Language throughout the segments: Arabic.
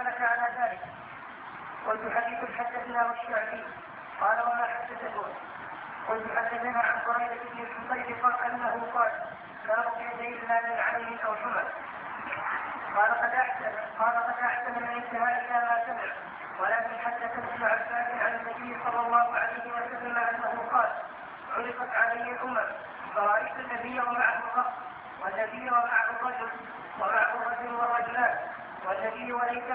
لك على ذلك؟ قلت حديث حدثنا والشعبي. قال وما حدثتون؟ قلت حدثنا عن بريدة بن الحصير أنه قال لا رقية إلا من عليه أو حمى. قال قد أحسن من انتهى إلى ما سمع. ولكن حدث ابن عباس عن النبي صلى الله عليه وسلم أنه قال عرضت علي الأمم فرأيت النبي ومعه الرأس والنبي ومعه الرجل ومعه الرجل والرجلان والنبي وليس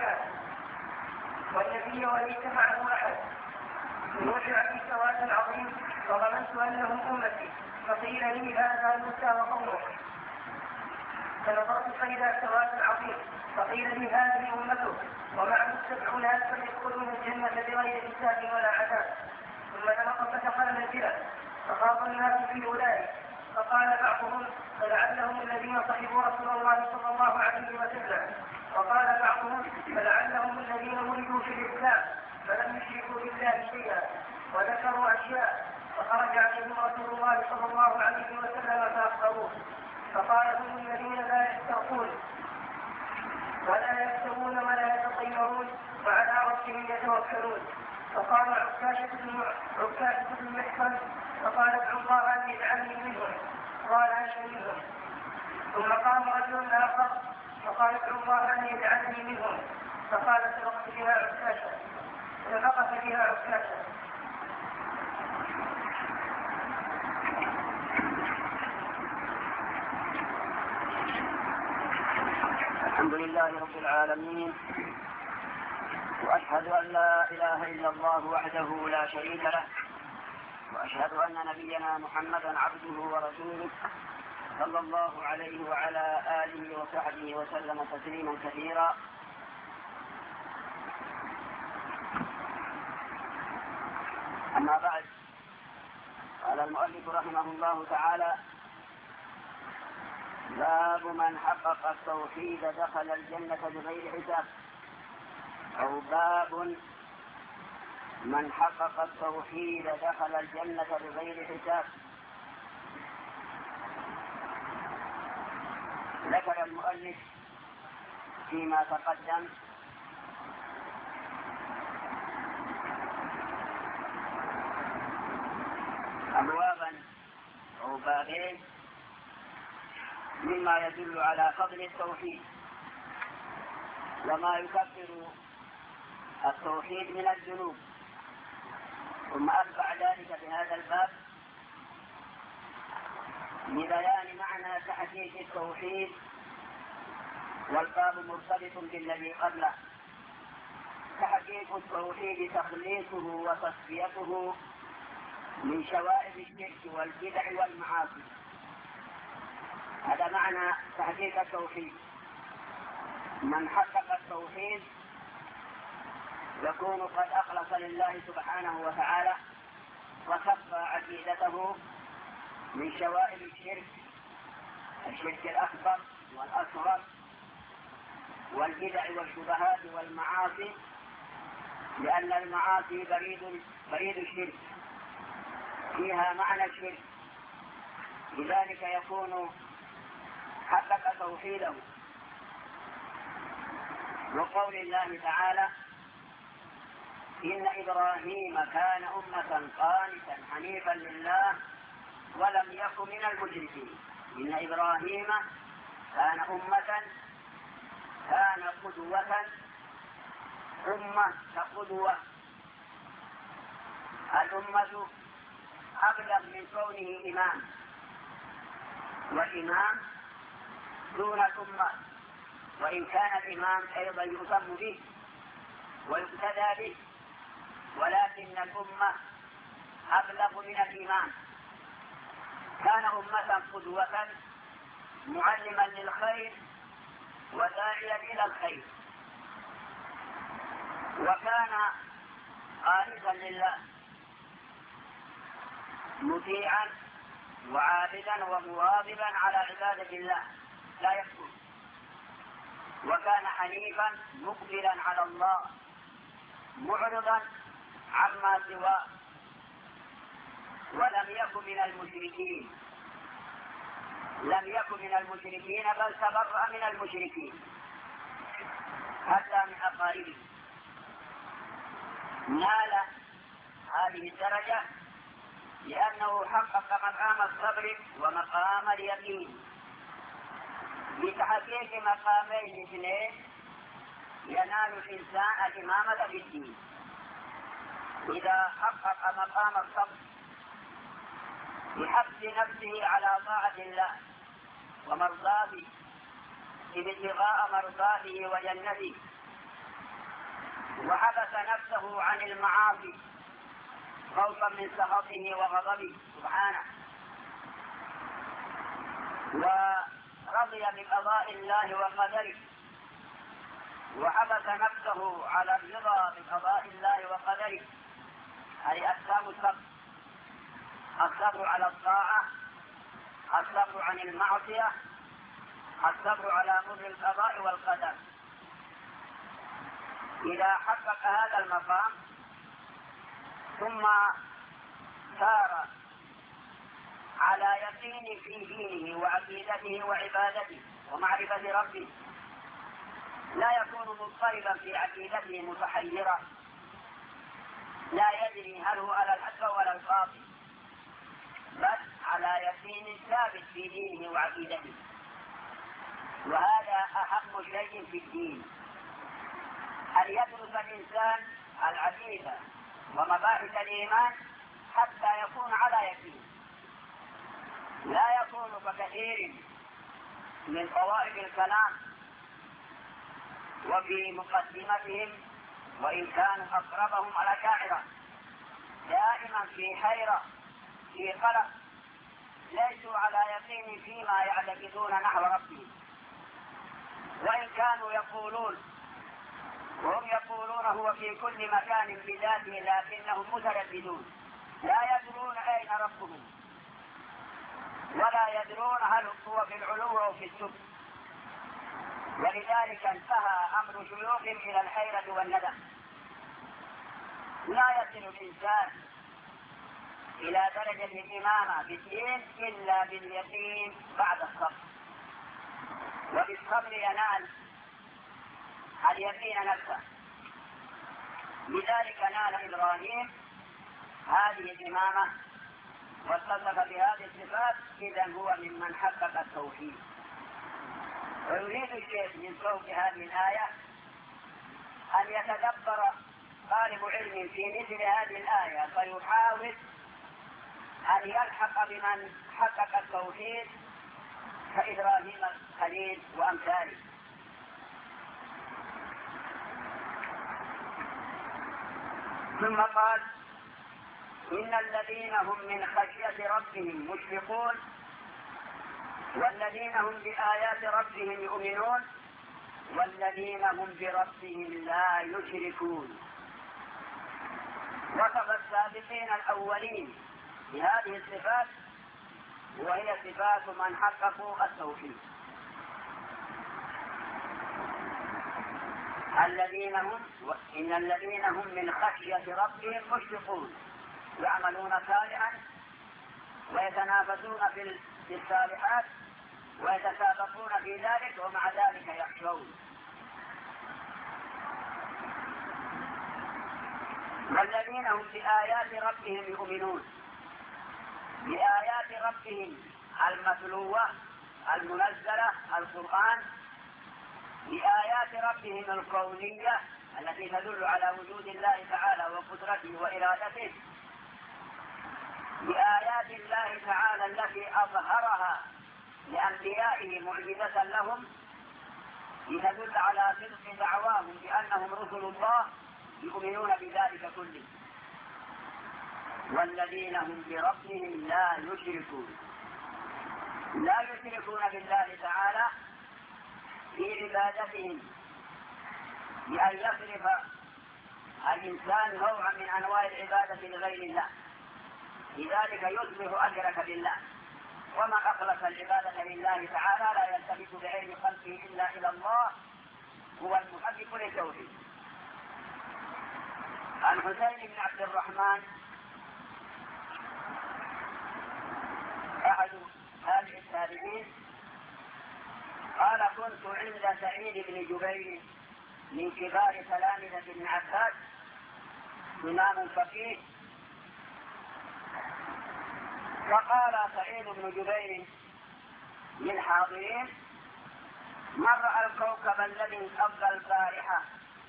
معه أحد رجع في سواد عظيم وظننت أنهم أمتي فقيل لي هذا موسى وقومه فنظرت فإذا سواد عظيم فقيل لي هذه أمته ومعه 70 ألفا يدخلون الجنة بغير حساب ولا عذاب. ثم نهض فدخل المنزل فخاض الناس في أولئك فقال بعضهم فلعلهم الذين صحبوا رسول الله صلى الله عليه وسلم وقال بعضهم فلعلهم الذين ولدوا في الإسلام فلم يشركوا بالله شيئا وذكروا أشياء فخرج عليهم رسول الله صلى الله عليه وسلم فأخبروه فقال هم الذين لا يسترقون ولا يكتبون ولا يتطيرون وعلى ربهم يتوكلون. فقام عكاشة بن محصن فقال ادعوا الله أن يجعلني منهم قال أنا منهم. ثم قام رجل آخر فقال ادعوا الله أن يجعلني منهم فقال سبقت بها عكاشة. الحمد لله رب العالمين وأشهد أن لا إله إلا الله وحده لا شريك له وأشهد أن نبينا محمدا عبده ورسوله صلى الله عليه وعلى آله وصحبه وسلم تسليما كثيرا. أما بعد قال المؤلف رحمه الله تعالى باب من حقق التوحيد دخل الجنة بغير حساب أو باب من حقق التوحيد دخل الجنة بغير حساب. ذكر المؤلف فيما تقدم أبوابا أو بابين مما يدل على فضل التوحيد وما يكفر التوحيد من الذنوب. ثم أتبع ذلك بهذا الباب لبيان معنى تحقيق التوحيد والباب مرتبط بالذي قبله. تحقيق التوحيد تخليصه وتصفيته من شوائب الشرك والبدع والمعاصي. هذا معنى تحقيق التوحيد. من حقق التوحيد يكون قد أخلص لله سبحانه وتعالى وصفى عقيدته من شوائب الشرك الأكبر والأصغر والبدع والشبهات والمعاصي، لأن المعاصي بريد الشرك فيها معنى الشرك، لذلك يكون حقق توحيده. وقول الله تعالى إن إبراهيم كان أمة قانتا حنيفا لله ولم يكن من المشركين. إن إبراهيم كان أمة كان قدوة أمة كقدوة. الأمة أبلغ من كونه إمام، والإمام دون الأمة، وإن كان الإمام أيضا يؤتم به ويقتدى به، ولكن الأمة أبلغ من الإمام. كان أمة قدوة معلما للخير وداعيا إلى الخير، وكان قانتا لله مطيعا وعابدا ومواظبا على عبادة الله لا يكفر، وكان حنيفا مقبلا على الله معرضا عما سواه، ولم يكن من المشركين. لم يكن من المشركين بل تبرأ من المشركين. حتى من أقاربه، نال هذه الدرجة لأنه حقق مقام الصبر ومقام اليقين. بتحقيق مقامين اثنين ينال الإنسان الإمامة في الدين. إذا حقق مقام الصبر بحبس نفسه على طاعة الله ومرضاته ابتغاء مرضاته وجنته، وحبس نفسه عن المعاصي خوفا من سخطه وغضبه سبحانه، ورضي بقضاء الله وقدره، وحبس نفسه على الرضا بقضاء الله وقدره، هذه أقسام الصبر: الصبر على الطاعة، الصبر عن المعصية، الصبر على مر القضاء والقدر. إذا حقق هذا المقام ثم سار على يقين في دينه وعقيدته وعبادته ومعرفة ربه، لا يكون مضطربا في عقيدته متحيرا، لا يدري هل هو على الحق ولا الباطل، بل على يقين ثابت في دينه وعقيدته. وهذا أهم شيء في الدين، أن يدرس الإنسان العقيدة ومباحث الإيمان حتى يكون على يقين، لا يكون ككثير من طوائف الكلام وفي مقدمتهم، وإن كانوا أقربهم على شاعرة، دائما في حيرة في قلق، ليسوا على يقين فيما يعتقدون نحو ربهم. وإن كانوا يقولون وهم يقولون هو في كل مكان بذاته، لكنهم مترددون، لا يدرون أين ربهم، ولا يدرون هل هو في العلو أو في السفل. ولذلك انتهى أمر شيوخهم إلى الحيرة والندم. لا يصل الإنسان إلى درجة الإمامة بالدين إلا باليقين بعد الصبر، وبالصبر ينال اليقين نفسه. لذلك نال إبراهيم هذه الإمامة واتصف بهذه الصفات، إذن هو ممن حقق التوحيد. ويريد الشيخ من صوت هذه الآية أن يتدبر طالب علم في مثل هذه الآية فيحاول أن يلحق بمن حقق التوحيد كإبراهيم الخليل وأمثاله. ثم قال: إن الذين هم من خشية ربهم مشفقون والذين هم بآيات ربهم يؤمنون والذين هم بربهم لا يشركون. وصف السابقين الأولين بهذه الصفات، وهي صفات من حققوا التوحيد. إن الذين هم من خشية ربهم مشفقون، يعملون صالحا ويتنافسون في الصالحات ويتسابقون في ذلك، ومع ذلك يخشون. والذين هم بآيات ربهم يؤمنون، بآيات ربهم المتلوة المنزلة القرآن، بآيات ربهم الكونية التي تدل على وجود الله تعالى وقدرته وإرادته، بآيات الله تعالى التي أظهرها لأنبيائه معجزة لهم لتدل على صدق دعواهم بأنهم رسل الله، يؤمنون بذلك كله. والذين هم بربهم لا يشركون، لا يشركون بالله تعالى في عبادتهم، بأن يصرف الإنسان نوعا من أنواع العبادة لغير الله، لذلك يصبح أشرك بالله. ومن أخلص العبادة لله تعالى لا يلتفت بعين خلقه إلا إلى الله، هو المحقق للتوحيد. عن حسين بن عبد الرحمن أحد هذه التابعين قال: كنت عند سعيد بن جبير من كبار تلامذة ابن عباس، إمام فقيه. فقال سعيد بن جبير للحاضرين: من رأى الكوكب الذي انقض البارحة؟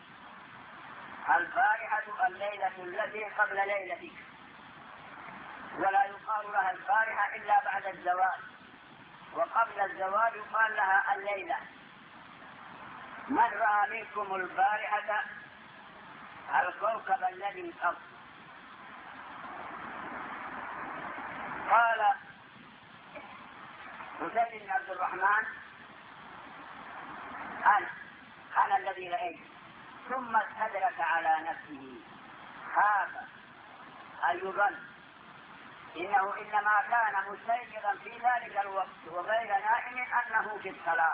البارحة الليلة التي قبل ليلتك، ولا يقال لها البارحة إلا بعد الزوال، وقبل الزوال يقال لها الليلة. من رأى منكم البارحة الكوكب الذي انقض؟ قال حسين بن عبد الرحمن: أنا الذي رأيت. ثم استدرك على نفسه، خاف أن يظن إنه إنما كان مستيقظا في ذلك الوقت وغير نائم أنه في الصلاة.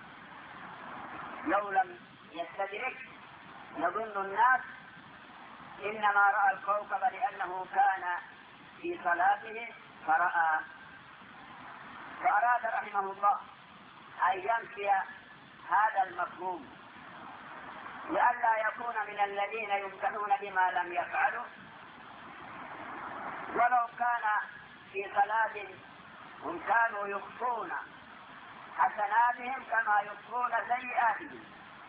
لو لم يستدرك يظن الناس إنما رأى الكوكب لأنه كان في صلاته فرأى. فأراد رحمه الله أن ينفي هذا المفهوم لئلا يكون من الذين يمتحون بما لم يفعلوا، ولو كان في صلاة هم كانوا يخفون حسناتهم كما يخفون سيئاتهم،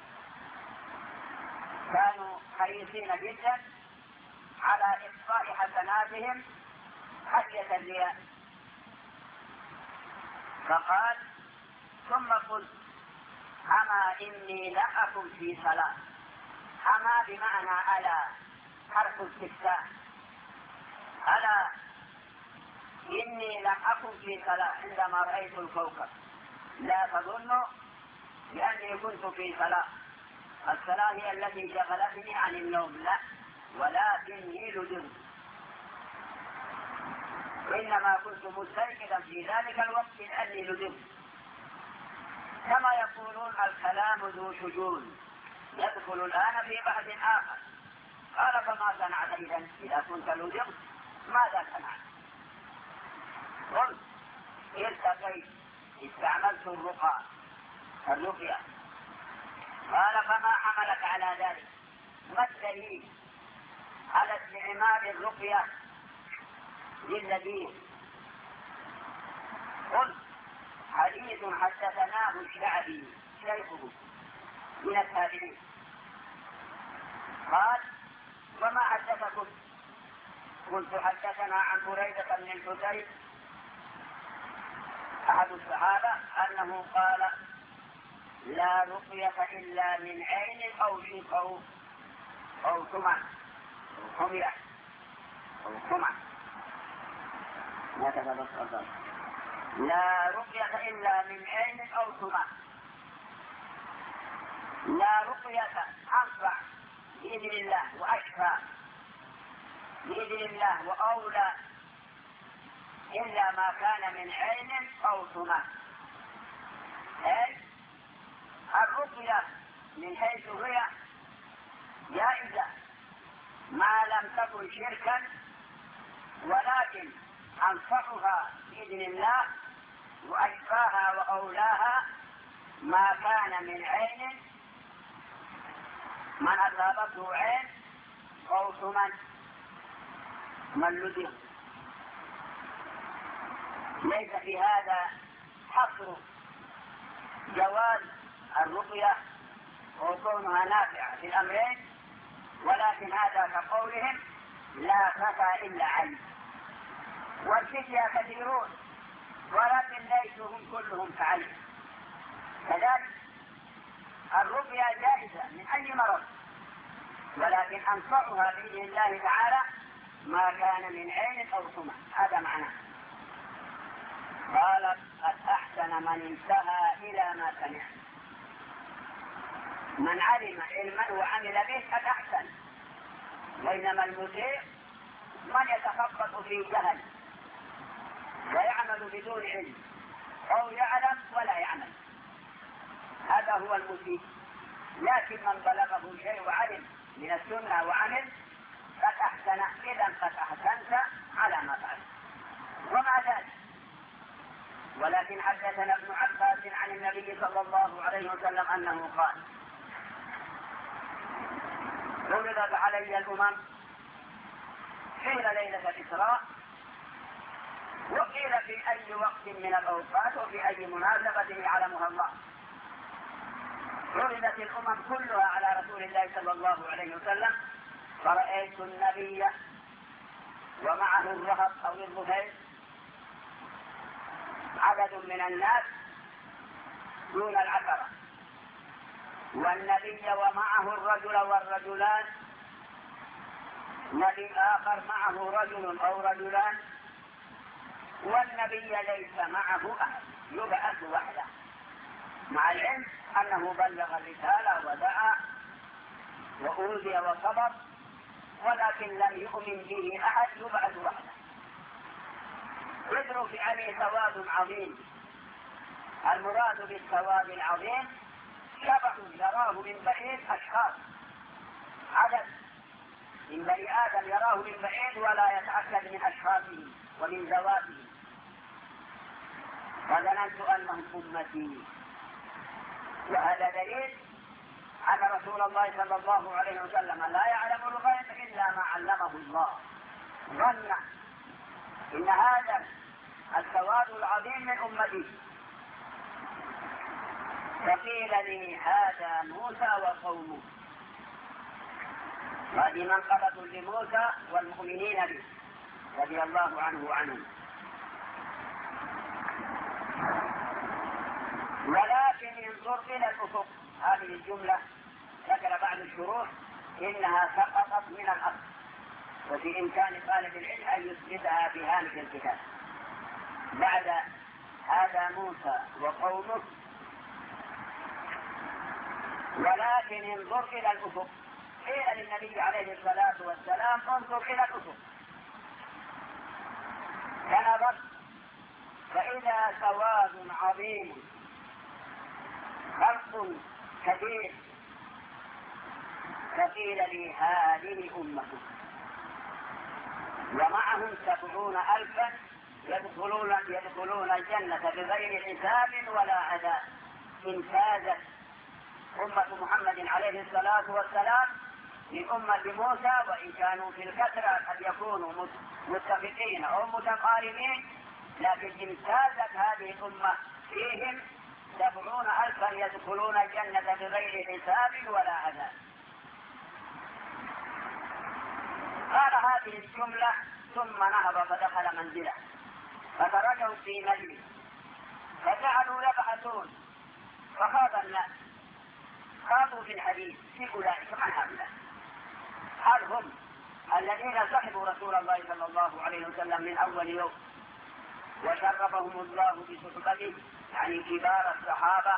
كانوا حريصين جدا على إخفاء حسناتهم خشية الرياء. فقال: ثم قلت: أما إني لم أكن في صلاة. أما بمعنى ألا، حرف استفتاء. ألا إني لم أكن في صلاة عندما رأيت الكوكب، لا تظنوا بأني كنت في صلاة. الصلاة هي التي شغلتني عن النوم، لا، ولكني لجنت، إنما كنت مستيقظا في ذلك الوقت لأني لجنت. كما يقولون الكلام ذو شجون يدخل الآن في بحث آخر. قال: فما صنعت إذا كنت لجنت؟ ماذا صنعت؟ قلت: التقيت، استعملت الرقية. قال: فما حملك على ذلك؟ ما الدليل على استعمال الرقية للذين؟ قلت: حديث حدثناه الشعبي شيخه من التابعين. قال: وما حدثكم؟ قلت: حدثنا عن بريدة بن الحسين أحد الصحابة أنه قال: لا رقية إلا من عين أو شق أو سمع أو حمية أو سمع. لا رقية إلا من عين أو سمع. لا رقية أنفع بإذن الله وأشفى بإذن الله وأولى إلا ما كان من عين أو سمع. أي الرقية من حيث هي جائزة ما لم تكن شركا، ولكن أنفعها بإذن الله وأشفاها وأولاها ما كان من عين، من أصابته عين أو سمن من لدغ. ليس في هذا حصر جواز الرقية وكونها نافعة في الأمرين، ولكن هذا كقولهم: لا خفى إلا علم. والفتية كثيرون ولكن ليسوا هم كلهم كعلم. كذلك الرقية جائزة من أي مرض، ولكن أنفعها بإذن الله تعالى ما كان من عين أو سمع. هذا معناه. قال: قد أحسن من انتهى إلى ما سمع. من علم علما وعمل به قد أحسن، بينما المسيء من يتخبط في جهل ويعمل بدون علم، أو يعلم ولا يعمل، هذا هو المسيء. لكن من بلغه شيء وعلم من السنة وعمل قد أحسن. إذا قد أحسنت على ما فعلت. ومع ذلك ولكن حدثنا ابن عباس عن النبي صلى الله عليه وسلم أنه قال: عرضت علي الأمم، قيل ليلة الإسراء، وقيل في أي وقت من الأوقات وفي أي مناسبة يعلمها الله. عرضت الأمم كلها على رسول الله صلى الله عليه وسلم، فرأيت النبي ومعه الرهط أو الرهيب عدد من الناس دون العشرة، والنبي ومعه الرجل والرجلان، نبي آخر معه رجل أو رجلان، والنبي ليس معه أحد، يبعث وحده، مع العلم أنه بلغ الرسالة ودعا وأوذي وصبر، ولكن لم يؤمن به أحد، يبعث وحده. يدرك عليه ثواب عظيم. المراد بالثواب العظيم شبح يراه من بعيد أشخاص، عدد من بني آدم يراه من بعيد ولا يتأكد من أشخاصه ومن ذواته، فظننت أنهم أمتي. وهذا دليل أن رسول الله صلى الله عليه وسلم لا يعلم الغيب إلا ما علمه الله. ظن إن هذا الثواب العظيم من أمتي. فقيل لي هذا موسى وقومه، هذه منقبة لموسى والمؤمنين به رضي الله عنه وعنهم. ولكن انظر إلى الأفق، هذه الجملة ذكر بعض الشروح إنها سقطت من الأصل، وفي إمكان طالب العلم أن يثبتها في هامش الكتاب. بعد هذا موسى وقومه، ولكن انظر إلى الأفق. قيل للنبي عليه الصلاة والسلام انظر إلى الأفق، فنظر فإذا سواد عظيم، خلق كبير. فقيل لي هذه أمتك ومعهم 70,000 يدخلون الجنة بغير حساب ولا عذاب. امتازت أمة محمد عليه الصلاة والسلام من أمة موسى، وإن كانوا في الكثرة قد يكونوا متفقين أو متقاربين، لكن امتازت هذه الأمة فيهم 70,000 يدخلون الجنة بغير حساب ولا عذاب. قال هذه الجملة ثم نهض فدخل منزله، فتركوا في مجلس فجعلوا يبحثون، فخاض الناس، خاضوا في الحديث في أولئك عن هؤلاء، هل هم الذين صحبوا رسول الله صلى الله عليه وسلم من أول يوم وشرفهم الله بصحبته، يعني كبار الصحابة؟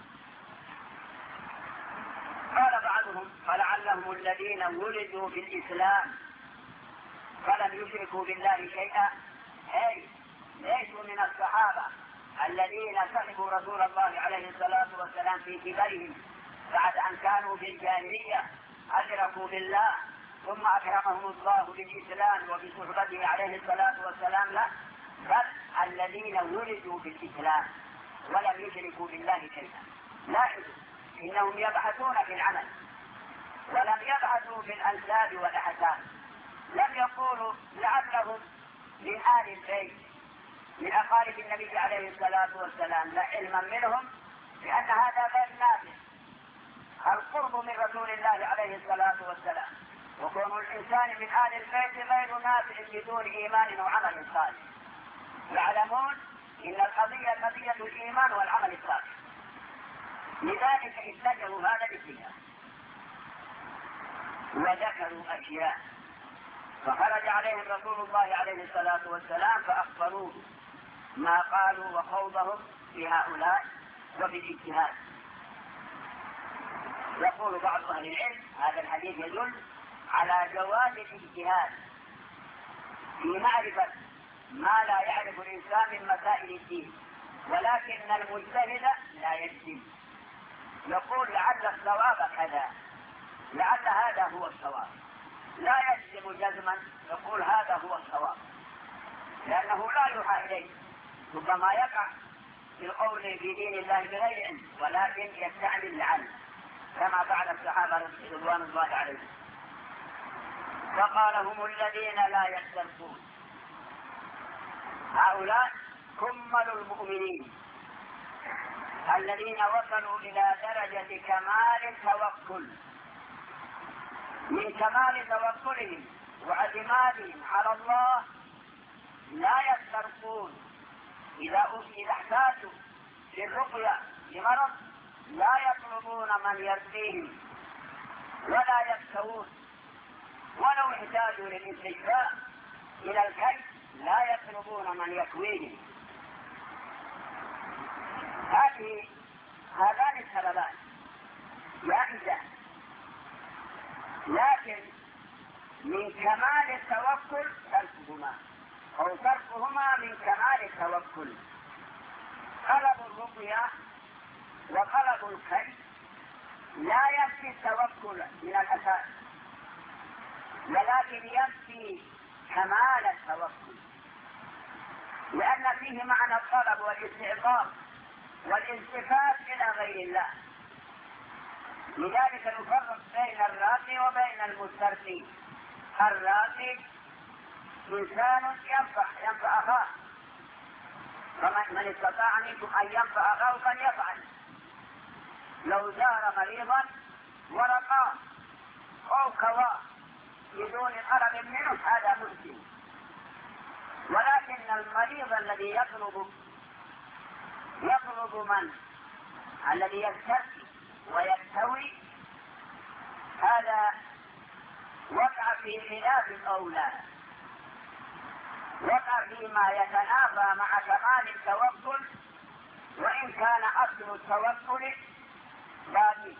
قال بعضهم فلعلهم الذين ولدوا في الإسلام فلم يشركوا بالله شيئا، أي ليسوا من الصحابة الذين صحبوا رسول الله عليه الصلاة والسلام في كبرهم بعد أن كانوا في الجاهلية أشركوا بالله ثم أكرمهم الله بالإسلام وبصحبته عليه الصلاة والسلام، لا، بل الذين ولدوا في الإسلام ولم يشركوا بالله شيئا. لاحظوا إنهم يبحثون في العمل ولم يبحثوا في الأنساب والأحساب. لم يقولوا لعلهم من آل البيت من أقارب النبي عليه الصلاة والسلام، لا، علما منهم لأن هذا غير نافع. القرب من رسول الله عليه الصلاة والسلام وكون الإنسان من آل البيت غير نافع بدون إيمان وعمل صالح. يعلمون إن القضية قضية الإيمان والعمل الصالح، لذلك اتجهوا هذا الاتجاه وذكروا أشياء، فخرج عليهم رسول الله عليه الصلاة والسلام فأخبروه ما قالوا وخوضهم في هؤلاء وفي الاجتهاد. يقول بعض أهل العلم هذا الحديث يدل على جواز الاجتهاد في معرفة ما لا يعرف الإنسان من مسائل الدين، ولكن المجتهد لا يجزم، يقول لعل الصواب كذا، لعل هذا هو الصواب، لا يجزم جزما، يقول هذا هو الصواب، لأنه لا يوحى إليه، ربما يقع في القول في دين الله بغير علم، ولكن يستعمل لعل كما فعل الصحابة رضوان الله عليهم. وقال هم الذين لا يسترقون. هؤلاء كمل المؤمنين الذين وصلوا إلى درجة كمال التوكل. من كمال توكلهم واعتمادهم على الله لا يسترقون. إذا احتاجوا للرقية لمرض لا يطلبون من يرقيهم ولا يستوون، ولو احتاجوا للاستشفاء إلى الكي لا يطلبون من يكويهم. هذان السببان جائزة، لكن من كمال التوكل تركهما، أو تركهما من كمال التوكل. طلب الرقية وطلب الكي لا ينفي التوكل من الأساس، ولكن ينفي كمال التوكل، لأن فيه معنى الطلب والاستعطاف والالتفات إلى غير الله. لذلك نفرق بين الراقي وبين المسترقي. الراقي إنسان ينفع أخاه، فمن استطاع منكم أن ينفع أخاه فليفعل. لو زار مريضا ورقاه أو كواه بدون طلب منه هذا ممكن، ولكن المريض الذي يطلب من الذي يسترقي ويستوي هذا وقع في خلاف الأولى، وقع فيما يتنافى مع كمال التوكل، وإن كان أصل التوكل باقي.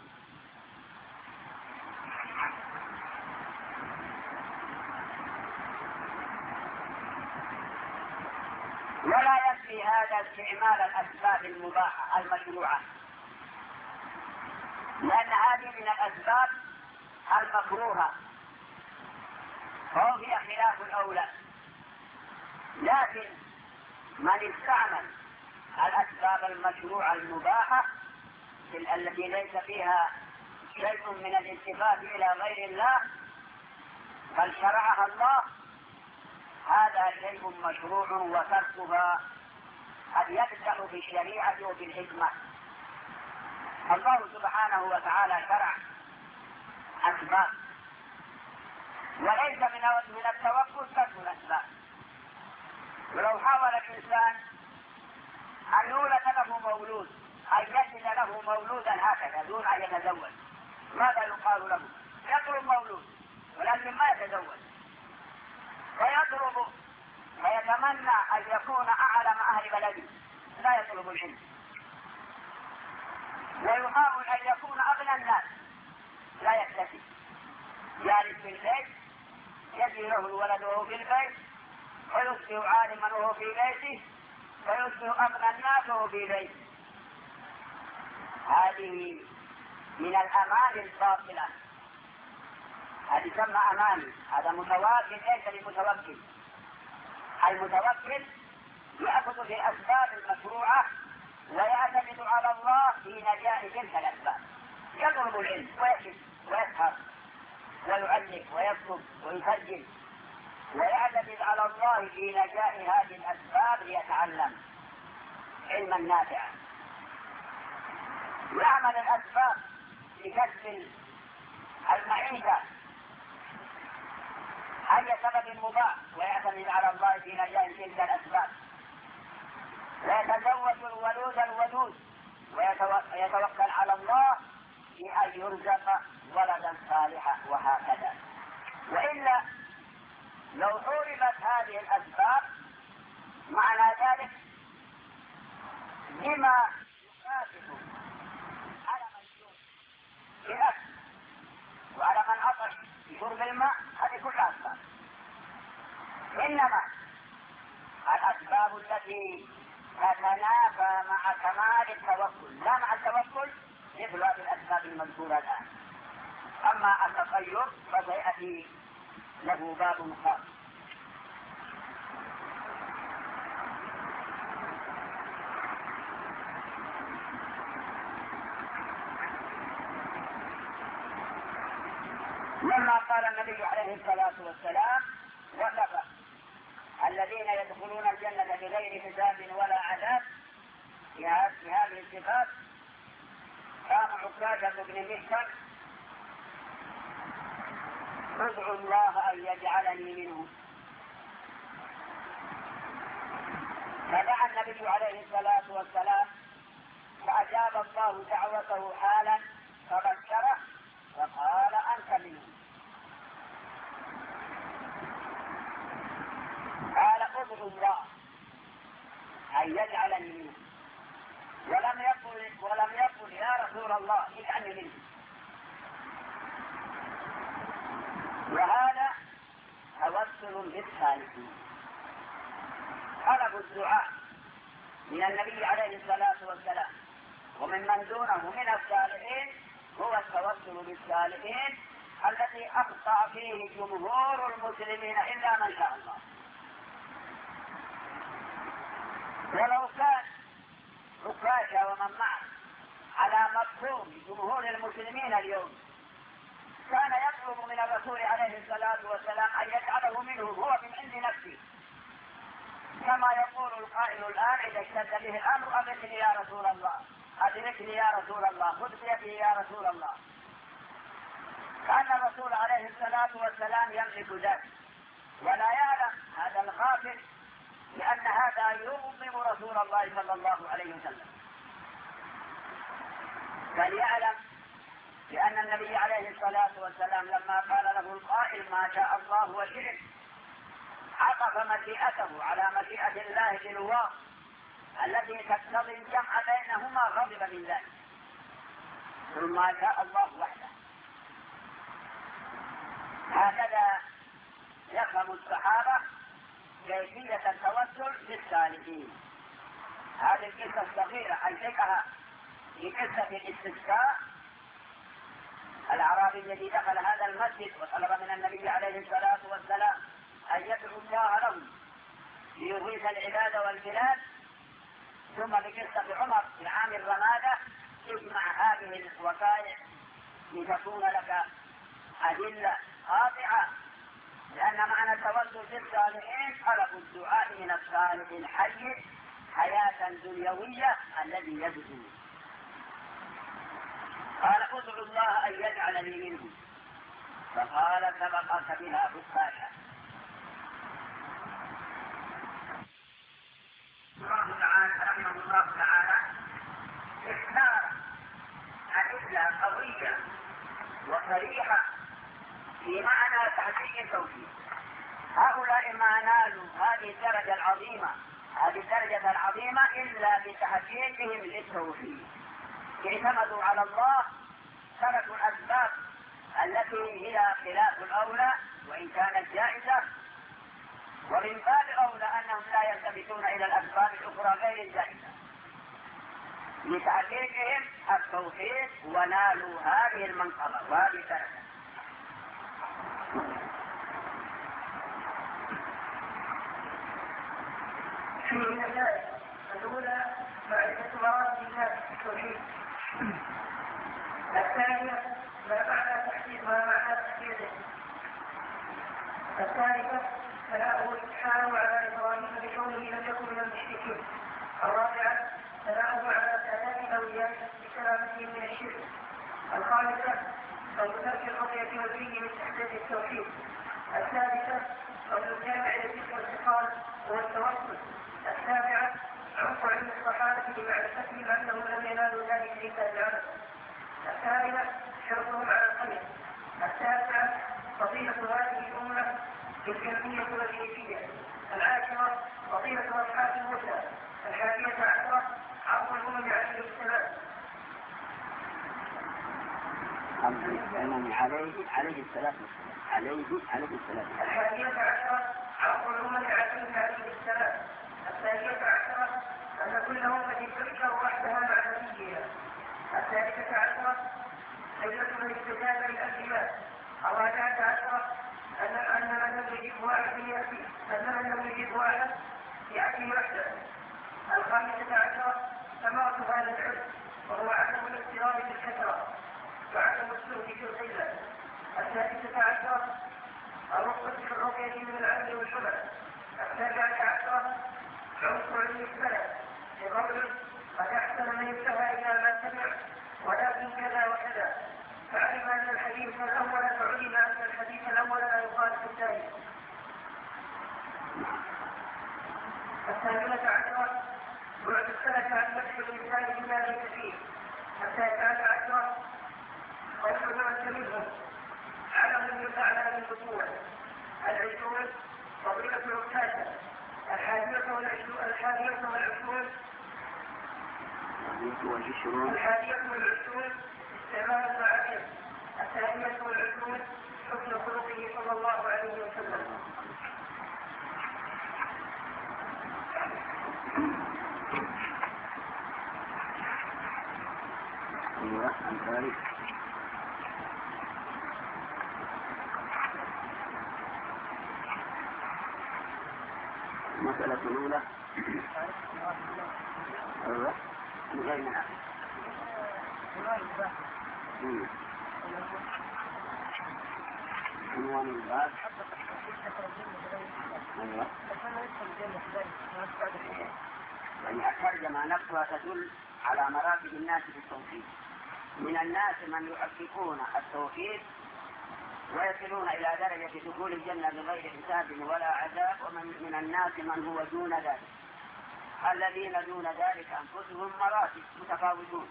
ولا يكفي هذا استعمال الأسباب المباحة المشروعة، لأن هذه من الأسباب المكروهة فهو فيها خلاف الأولى. لكن من استعمل الأسباب المشروعة المباحة التي ليس فيها شيء من الالتفات إلى غير الله بل شرعها الله، هذا شيء مشروع، وتركها قد يبدأ في الشريعة وفي الحكمة. الله سبحانه وتعالى شرع أسباب، وليس من التوكل ترك الأسباب. ولو حاول الإنسان أن يولد له مولود، أن يجد له مولودا هكذا دون أن يتزوج، ماذا يقال له؟ يطلب مولود ولكن ما يتزوج، ويطلب ويتمنى أن يكون أعلم أهل بلده، لا يطلب العلم، ويحاول أن يكون أغنى الناس، لا يكتفي، جالس في البيت يجي له الولد وهو في البيت، ويصبح عالما وهو في بيته، ويصبح أغنى الناس وهو في بيته. هذه من الأمال الباطلة، هذه تسمى أماني. هذا متوكل ليس لمتوكل. المتوكل يأخذ في الأسباب المشروعة ويعتمد على الله في نجاح تلك الأسباب، يطلب العلم ويكتب ويسهر ويعلم ويكتب ويسجل، ويعتمد على الله في نجاح هذه الأسباب ليتعلم علما نافعا. يعمل الأسباب لكسب المعيشة أي سبب مباح، ويعتمد على الله في نجاح تلك الأسباب، ويتزوج الولود الودود، ويتوكل على الله في أن يرزق ولدا صالحا، وهكذا. وإلا لو حرمت هذه الأسباب معنى ذلك بما يكافئ على من يجوع بأكل وعلى من عطش بشرب الماء، هذه كلها أسباب. إنما الأسباب التي تتنافى مع كمال التوكل لا مع التوكل مثل هذه الأسباب المذكورة الآن. أما التطير فسيأتي له باب خاص. لما قال النبي عليه الصلاة والسلام وصف الذين يدخلون الجنة بغير حساب ولا عذاب بهذه الصفات، قام عكاشة بن محصن: ادعوا الله أن يجعلني منهم. فدعا النبي عليه الصلاة والسلام فأجاب الله دعوته حالا فبشره وقال: أنت منهم. قال: ادعوا الله أن يجعلني منهم، ولم يقل يا رسول الله اجعلني منهم. وهذا توسل بالصالحين. طلب الدعاء من النبي عليه الصلاة والسلام ومن دونه من الصالحين هو التوسل بالصالحين الذي أخطأ فيه جمهور المسلمين إلا من شاء الله. ولو كان عكاشة ومن معه على مفهوم جمهور المسلمين اليوم كان يطلب من الرسول عليه الصلاة والسلام أن يجعله منه هو من عند نفسه، كما يقول القائل الآن إذا اشتد به الأمر: أدركني يا رسول الله، أدركني يا رسول الله، خذ بيدي يا رسول الله. كأن الرسول عليه الصلاة والسلام يملك ذلك ولا يعلم هذا الغافل، لأن هذا يغضب رسول الله صلى الله عليه وسلم. فليعلم بأن النبي عليه الصلاة والسلام لما قال له القائل: ما شاء الله وشئت، عطف مشيئته على مشيئة الله بالواو التي تقتضي الجمع بينهما، غضب من ذلك. قل ما شاء الله وحده. هكذا يفهم الصحابة كيفية التوسل بالصالحين. هذه القصة الصغيرة ألحقها في قصة الاستسقاء. الأعرابي الذي دخل هذا المسجد وطلب من النبي عليه الصلاة والسلام أن يدعو الله له ليغيث العباد والبلاد. ثم بقصة عمر في عام الرمادة: اجمع هذه الوقائع لتكون لك أدلة قاطعة، لأن معنى التوسل بالصالحين طلب الدعاء من الصالح الحي حياة دنيوية الذي يدعو. قال: ادعوا الله أن يجعلني منهم. فقال: سبقك بها بكاشة. الله تعالى رحمه الله تعالى اختار أدلة قوية وصريحة في معنى تحقيق التوحيد. هؤلاء ما نالوا هذه الدرجة العظيمة إلا بتحقيقهم للتوحيد. اعتمدوا على الله، تركوا الأسباب التي هي خلاف الأولى وإن كانت جائزة، ومن باب أولى أنهم لا يلتفتون إلى الأسباب الأخرى غير الجائزة لتحقيقهم التوحيد، ونالوا هذه المنقبة وهذه الدرجة. في المسائل الأولى معرفة مراتب الناس في التوحيد. الثانية ما معنى تحديد ما معنى تحديده. الثالثة ثناؤه سبحانه على إبراهيم بكونه لم يكن من المشركين. الرابعة ثناؤه على سادات أوليائه بسلامتهم من الشرك. الخامسة قول ترك الرؤية والدين من تحديد التوحيد. السادسة قول الجامع للذكر والاستقامة والتوسل. السابعة عمق علم الصحابة بمعرفتهم أنهم لم ينالوا ذلك إلا بالعمل. الثامنة حرصهم على الخير. التاسعة فضيلة هذه الأمة بالكمية والكيفية. العاشرة فضيلة أصحاب موسى. 11 عفو الأمم عليه السلام. عليه السلام. 11 عفو الأمم عليه السلام. 12 أن كل أمة تذكر وحدها مع نبيها. 13 ليلة من استجابة للأنبياء. 14 أن من لم يجب واحد يأتي وحده. 15 ثمرة هذا العلم وهو عدم الاضطراب بالكثرة وعدم السلوك في القلة. 16 يجب من العدل والحمل. 17 عنصر السلف لقوله قد احسن من انتهى الى ما سمع ولكن كذا وكذا، فعلم ان الحديث الاول فعلم ان الحديث الاول لا يخالف الثاني. 18 بعد السلف عن مدح الانسان بما ليس فيه. 19 قول من منهم علم من اعلى من بطوله. 20 فضيلة العكاشة. 21 استعمال المعابر. 22 حسن خلقه صلى الله عليه وسلم. المسألة الأولى من غير منع. عنوان الباب يعني الترجمة نفسها تدل على مراتب الناس في التوحيد. من الناس من يحققون التوحيد ويصلون إلى درجة دخول الجنة بغير حساب ولا عذاب، ومن الناس من هو دون ذلك. الذين دون ذلك أنفسهم مراتب متفاوتون،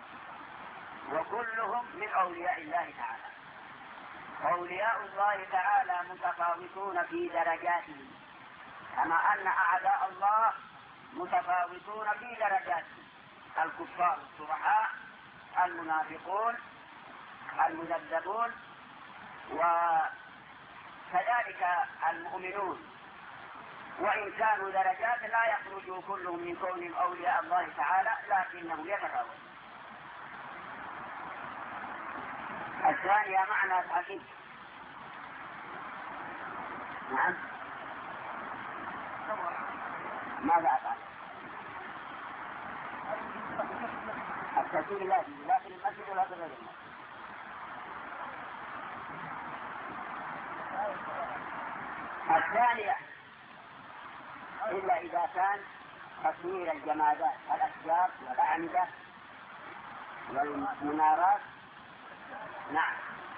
وكلهم من أولياء الله تعالى. أولياء الله تعالى متفاوتون في درجاتهم، كما أن أعداء الله متفاوتون في درجاتهم: الكفار الصرحاء، المنافقون، المذبذبون، وكذلك المؤمنون. وإن كانوا درجات لا يخرجوا كلهم من كونهم أولياء الله تعالى، لكنهم يتفاوتون. الثانية معنى الحقيقة. نعم، ماذا أفعل؟ التسجيل لازم داخل المسجد ولا غير المسجد. الثانية إلا إذا كان تصوير الجمادات، الأشجار والأعمدة والمنارات. نعم.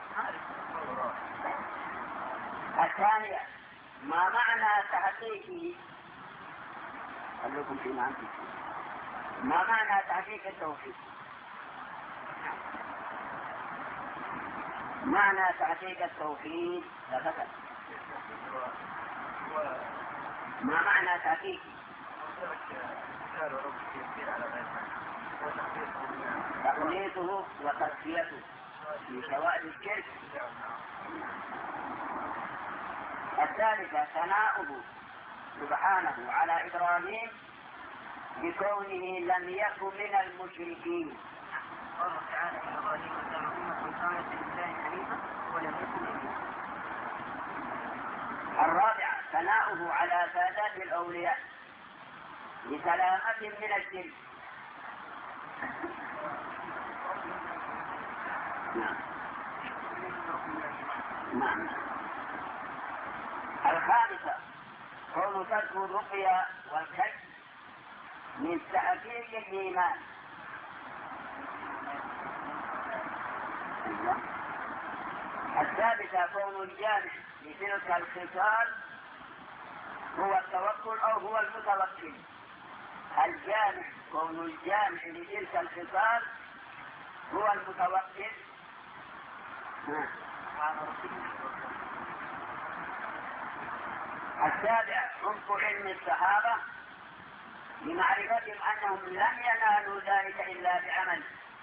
الثانية ما معنى تحقيقه؟ خلوكم في معنى. ما معنى تحقيق التوحيد؟ معنى تحقيق التوحيد لفتت. ما معنى تحقيقه؟ تقليده وتصفيته من شوائب الشرك. الثالثة ثناؤه سبحانه على إبراهيم بكونه لم يكن من المشركين. الله تعالى إبراهيم كانت لله حنيفا ولم يكن من المشركين. الرابعة ثناؤه على سادات الأولياء بسلامة من الشرك. نعم. الخامسة كون ترك الرقية والكشف من تحقيق الإيمان. السادسة كون الجامع لتلك الخصال هو التوكل أو هو المتوكل. الجامع كون الجامع لتلك الخصال هو المتوكل. السابع عمق علم الصحابة لمعرفتهم أنهم لم ينالوا ذلك إلا بعمل.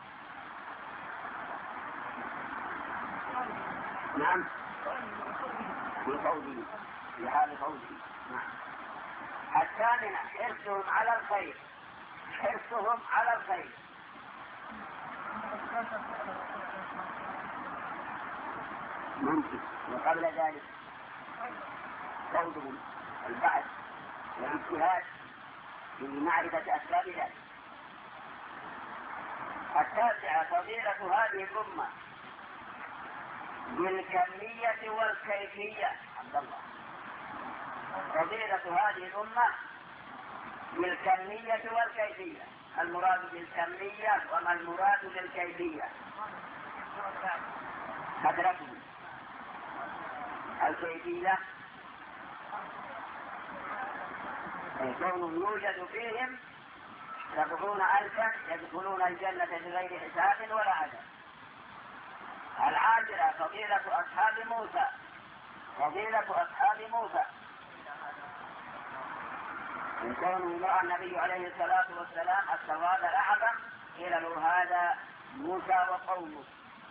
نعم، بقوله في حال قوله. نعم. الثامنة حرصهم على الخير. حرصهم على الخير. ممكن. وقبل ذلك قولهم البحث والاجتهاد في معرفة أسباب ذلك. التاسعة فضيلة هذه الأمة بالكمية والكيفية. عبد الله فضيلة هذه الأمة بالكمية والكيفية. المراد بالكمية وما المراد بالكيفية؟ كثرتهم. الكيفية كون يوجد فيهم 70,000 يدخلون الجنة بغير حساب ولا عدد. العاجلة فضيلة أصحاب موسى، فضيلة أصحاب موسى إن كونه رأى النبي عليه الصلاة والسلام السواد الأعظم قيل له هذا موسى وقومه.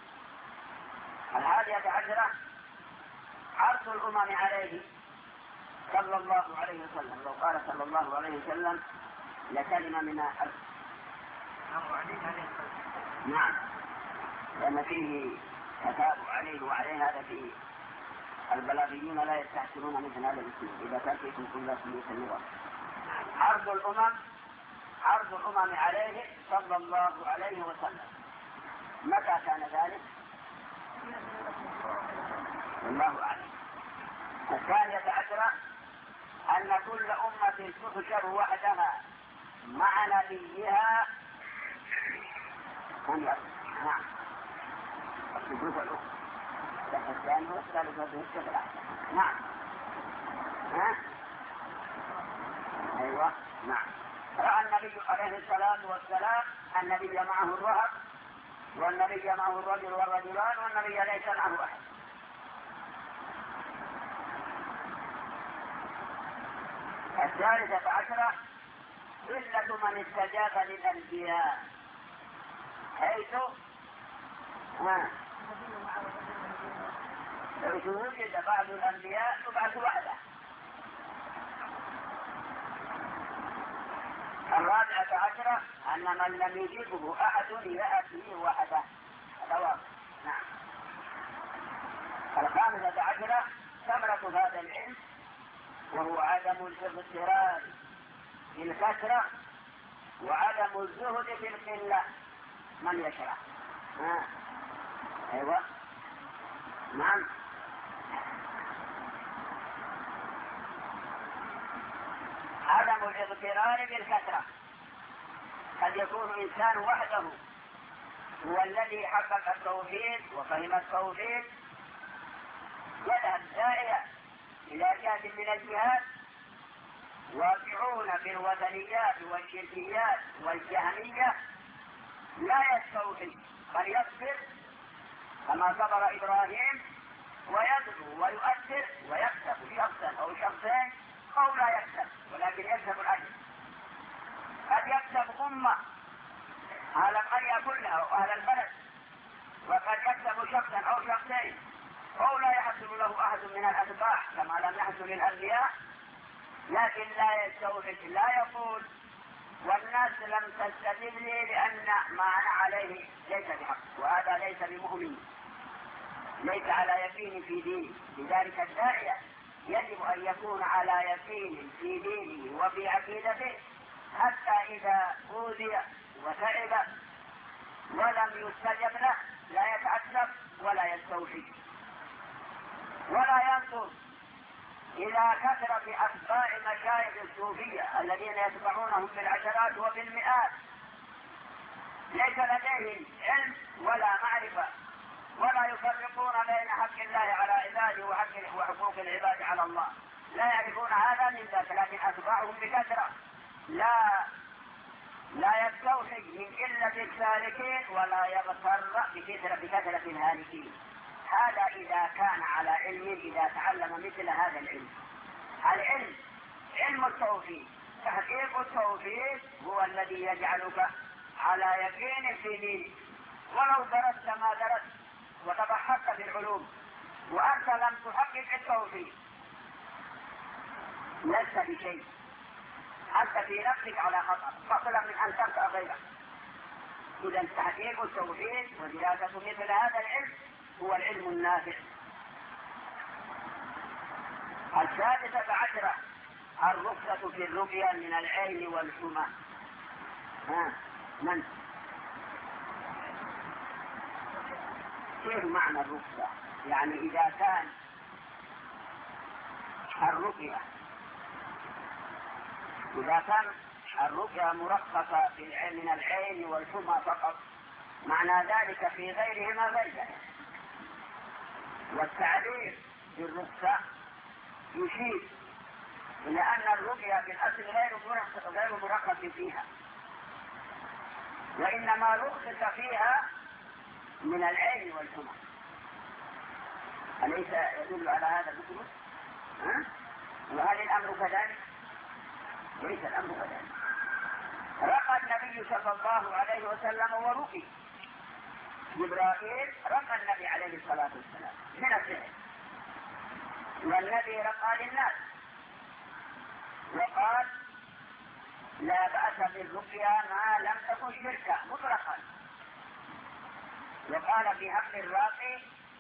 11 عرض الأمم عليه صلى الله عليه وسلم. لو قال صلى الله عليه وسلم لكلمة من نعم، لأن فيه تتابع عليه وعليه. هذا فيه البلاغيين لا يستحسنون مثل هذا الاسلوب إذا كان فيكم كل سلوك النظام. عرض الأمم عليه صلى الله عليه وسلم. متى كان ذلك؟ الله أعلم. 12 أن كل أمة تحشر وحدها مع نبيها. نعم. الصفوف الأخرى الثاني والثالث والثالث. نعم. أيوة. نعم. رأى النبي عليه الصلاة والسلام النبي معه الرهب والنبي معه الرجل والرجلان والنبي ليس معه أحد. 13 قلة من استجاب للأنبياء حيث وجد بعض الأنبياء يبعث وحده. 14 أن من لم يجبه أحد يأتي وحده. نعم. 15 ثمرة هذا العلم وهو عدم الاغترار بالكثرة وعدم الزهد في القلة. من يشرح؟ أيوة. نعم. عدم الاغترار بالكثرة. قد يكون إنسان وحده هو الذي حقق التوحيد وفهم التوحيد، يذهب داعية إلى جهة من الجهات واقعون في الوثنيات والشركيات والجهمية لا يستوفي بل يصبر كما صبر إبراهيم ويدعو ويؤثر ويكسب شخصا أو شخصين أو لا يكسب ولكن يكسب الأجر. قد يكسب أمة أهل القرية كلها وأهل البلد، وقد يكسب شخصا أو شخصين أو لا يحصل له أحد من الأتباع كما لم يحصل للأنبياء، لكن لا يستوفي. لا يقول والناس لم تستجب لي لأن ما أنا عليه ليس بحق، وهذا ليس بمؤمن، ليس على يقين في دينه. لذلك الداعية يجب أن يكون على يقين في دينه وفي عقيدته حتى إذا أوذي وتعب ولم يستجب له لا يتعسف ولا يستوفي ولا ينظر إلى كثرة أتباع مشايخ الصوفية الذين يتبعونهم بالعشرات وبالمئات، ليس لديهم علم ولا معرفة ولا يفرقون بين حق الله على عباده وحقوق العباد على الله، لا يعرفون هذا من ذاك، لكن أتباعهم بكثرة لا يستوفي من قلة السالكين ولا يغتر بكثرة الهالكين. هذا إذا كان على علم، إذا تعلم مثل هذا العلم. العلم علم التوفيق، تحقيق التوفيق هو الذي يجعلك على يقين في دينك، ولو درست ما درست وتبحثت في العلوم وأنت لم تحقق التوفيق لست بشيء، أنت في نفسك على خطر فضلا من أن تنفع غيرك. إذا تحقيق التوفيق ودراسة مثل هذا العلم هو العلم النافع. 16 الرخصة في الرقية من العين والحمى. من؟ كيف معنى الرخصة؟ يعني إذا كان الرقية إذا كان الرقية مرخصة من العين والحمى فقط معنى ذلك في غيرهما غيره. والتعبير بالرخصة يشير إلى أن الرقية في الأصل غير مرخص فيها، وإنما رخص فيها من العين والحمى. أليس يدل على هذا الحكم؟ وهل الأمر كذلك؟ ليس الأمر كذلك. رقى النبي صلى الله عليه وسلم ورقي. جبرائيل رقى النبي عليه الصلاة والسلام من السحر، والنبي رقى للناس وقال لا بأس بالرقيا ما لم تكن شركا مطلقا. وقال في حق الراقي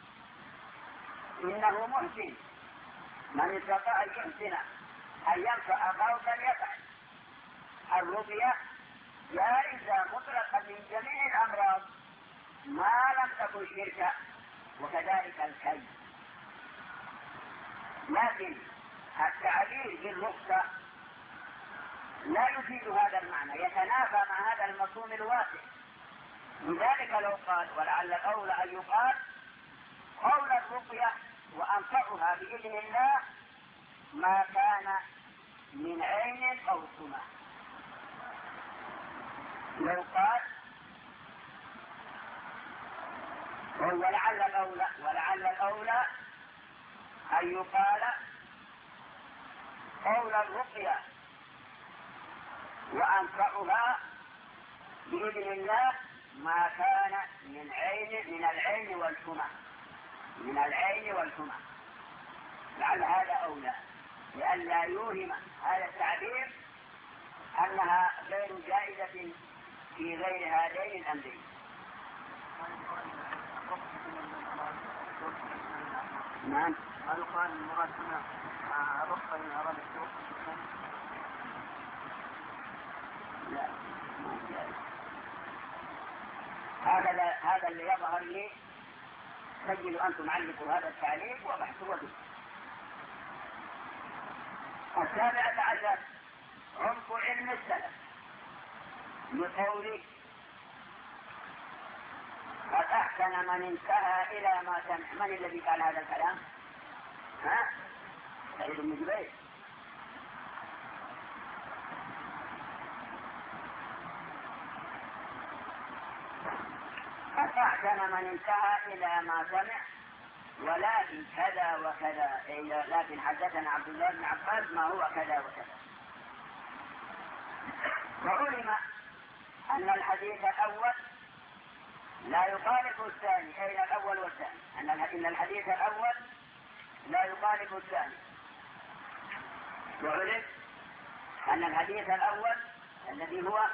إنه محسن، من استطاع أن يحسن أن ينفع قولا يفعل. الرقية جائزة مطلقا من جميع الأمراض ما لم تكن شركا، وكذلك الكي. لكن التعبير بالرخصة لا يفيد هذا المعنى، يتنافى مع هذا المفهوم الواسع. لذلك لو قال، ولعل الأولى أن يقال قول الرقية وأنفعها بإذن الله ما كان من عين أو سمع. لو قال ولعل الأولى أن يقال قول الرقية وأنفعها بإذن الله ما كان من العين والحمى، من العين والحمى. لعل هذا أولى، لئلا يوهم هذا التعبير أنها غير جائزة في غير هذين الأمرين. نعم. هل قال المراد هنا رخصة من أراد الشروط؟ لا، هذا اللي يظهر لي. سجلوا أنتم علقوا هذا التعليق وبحثوا به. 17 عمق علم السلف بقوله قد أحسن من انتهى إلى ما سمع. من الذي قال هذا الكلام؟ سعيد بن جبير. قد أحسن من انتهى إلى ما سمع ولكن كذا وكذا، لكن حدثنا عبد الله بن عباس ما هو كذا وكذا. وعلم أن الحديث الأول لا يخالف الثاني، أي الأول والثاني، إن الحديث الأول لا يخالف الثاني. وعلم أن الحديث الأول الذي هو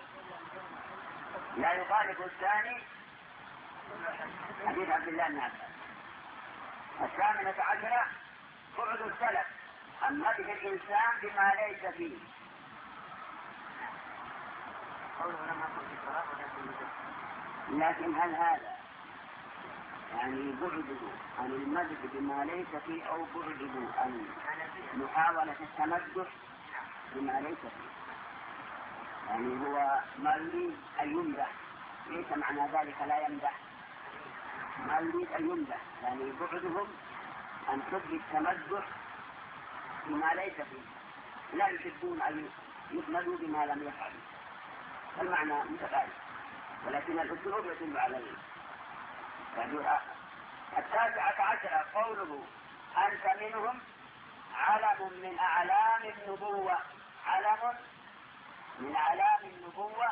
لا يخالف الثاني حديث عبد الله بن عباس. 18 بعد السلف عن مدح الإنسان بما ليس فيه. لكن هل هذا يعني بعده عن المدح بما ليس فيه أو بعده عن محاولة التمدح بما ليس فيه؟ يعني هو ما يريد أن يمدح، ليس معنى ذلك لا يمدح، ما يريد أن يمدح، يعني بعدهم عن حب التمدح بما ليس فيه، لا يحبون أن يحمدوا بما لم يفعلوا. المعنى متغير، ولكن الأسلوب يدل على ذلك. 19 قوله أنت منهم علم من أعلام النبوة. علم من أعلام النبوة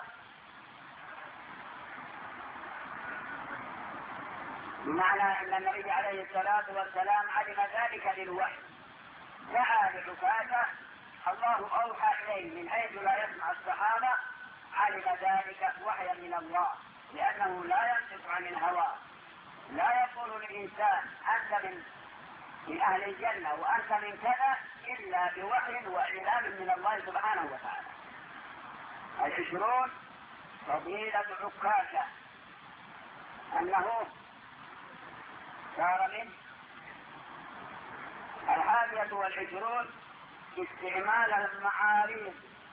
بمعنى أن النبي عليه الصلاة والسلام علم ذلك بالوحي. دعا لحفاظه الله أوحى إليه من حيث لا يسمع الصحابة، علم ذلك وحيا من الله، لأنه لا ينطق عن الهوى. لا يقول للإنسان أنت من أهل الجنة وأنت من كذا إلا بوحي وإعلام من الله سبحانه وتعالى. 20 فضيلة عكاشة أنه صار من 21 استعمال المعاريض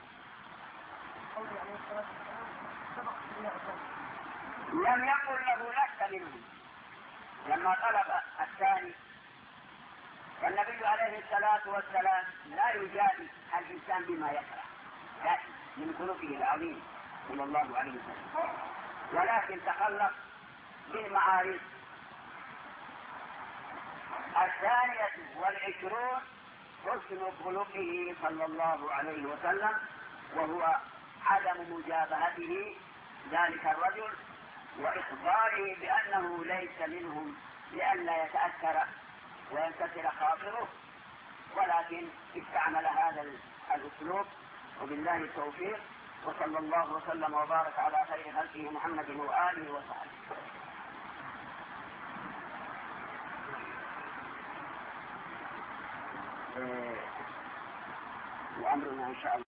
قوله عليه الصلاة والسلام سبق إلى أسان. لم يقل له لست منهم لما طلب الثاني. والنبي عليه الصلاة والسلام لا يجادل الإنسان بما يكره، لكن من خلقه العظيم صلى الله عليه وسلم، ولكن تخلق بالمعارف. 22 حسن خلقه صلى الله عليه وسلم، وهو عدم مجابهته ذلك الرجل وإخباره بأنه ليس منهم لئلا يتأثر وينكسر خاطره، ولكن استعمل هذا الأسلوب. وبالله التوفيق، وصلى الله وسلم وبارك على خير خلقه محمد وآله وصحبه. وأمرنا إن شاء الله.